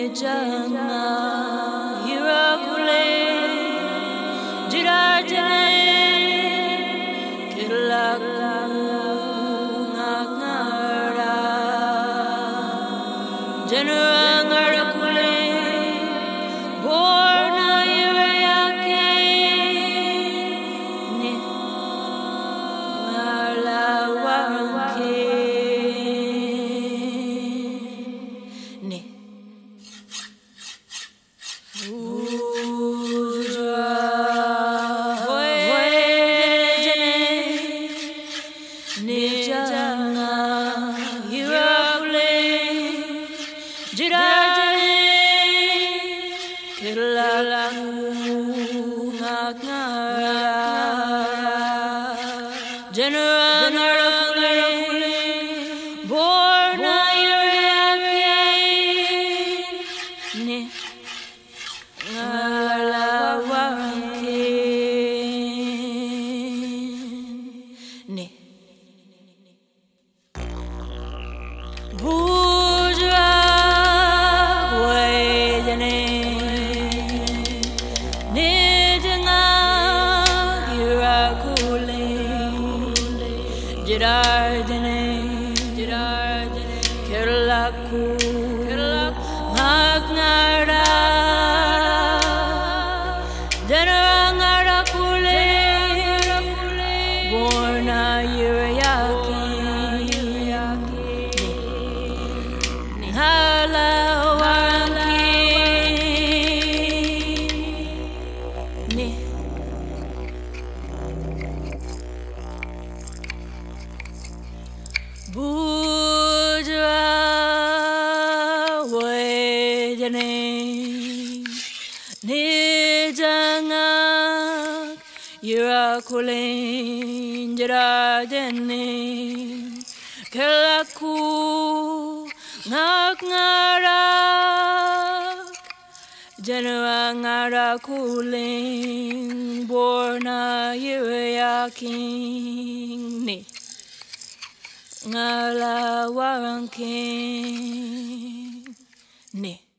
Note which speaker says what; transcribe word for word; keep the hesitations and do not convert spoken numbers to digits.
Speaker 1: janga hirakule jirajane kilakungara januangarakule borna yake ne alawanke ne Nijanga hirakule jirajane kilakungara januangarakule borna yake ne alawanke ne Bujra wayane nijanga hirakule jirajane jirajane kirlaku magnara jarangarakule borna yake Ne Bujra wayane nijanga hirakule jirajane kilaku ngakngara januangarakule borna yaking ne ngalawanke ne